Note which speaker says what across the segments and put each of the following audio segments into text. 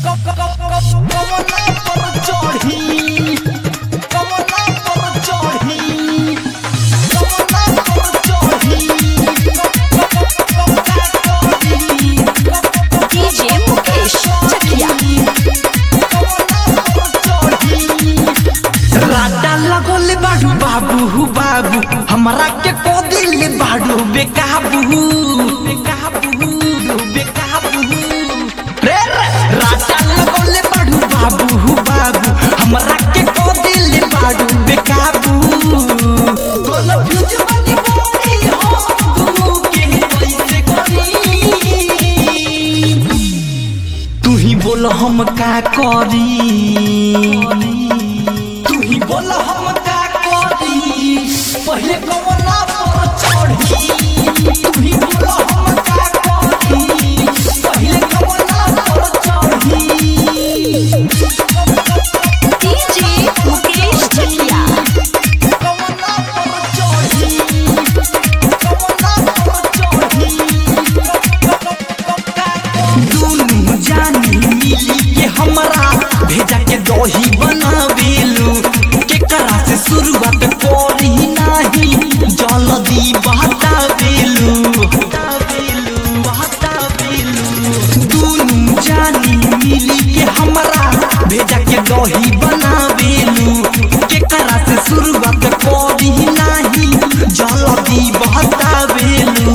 Speaker 1: बाबू बाबू हमरा के को दिल बाडू बेकाबू बेकाबू बेकाबू रे राजा लगोले बाडू बाबू बाबू हमरा के को दिल बाडू बेकाबू गोल फ्यूज बनी बोली हो के कैसे करी तू ही बोल हम का करी तू ही बोल हम पहले कमला पर चढ़ी तू ही बोला हम का करी पहले कमला पर चढ़ी
Speaker 2: डीजे मुकेश चकिया
Speaker 1: कमला पर चढ़ी कमला पर चढ़ी दुनु जानी मिली के हमरा भेजा के दही बनावेलू के करा से शुरुआत करी जल्दी बहता बेलू दुनु जानी मिली के हमरा भेजा के दही बनावेलू के करा से शुरुआत करी नाही जल्दी बहता बेलू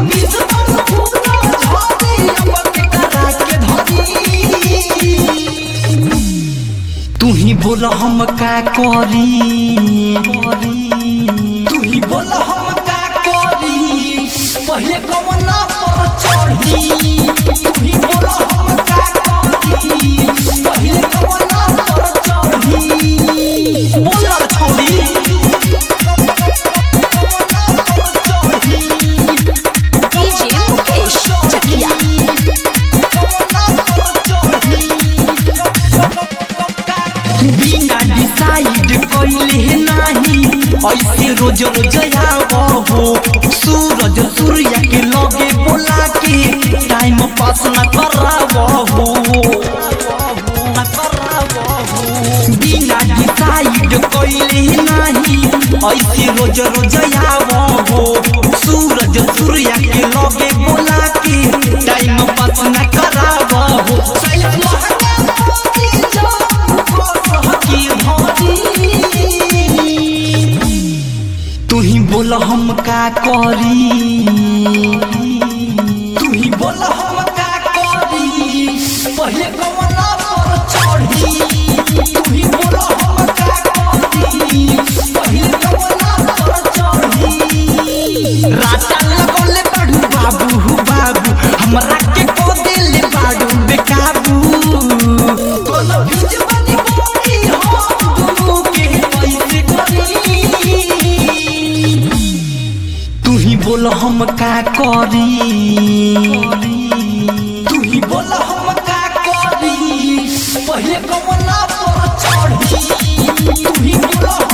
Speaker 1: तू ही बोल हम का करी बोला हम का करी पहले कमला पर चढ़ी तू ही बोला हम का करी पहले कमला पर चढ़ी बोला छोड़ी
Speaker 2: डीजे मुकेश चकिया
Speaker 1: बिना डिसाइड कइले नाही ऐसे रोज रोज आवो सूरज सूर्य के लगे बोला के टाइम पास न करावो बिना डिसाइड कइले नाही ऐसे रोज रोज आवो सूरज सूर्य के लगे बोला के टाइम पास न करावो तू ही बोल हम का करी तू ही बोल हम का करी पहले कमला पर चढ़ी तू ही बोल हम का करी पहले कमला पर चढ़ी राजा लगोले बाडू बाबू बाबू हमरा के को दिल बाडू बेकाबू गोल फ्यूज बनी बोली हो के कैसे करी तू ही बोल हम का करी तू ही बोल हम का करी पहले कमला पर चढ़ी तू ही बोल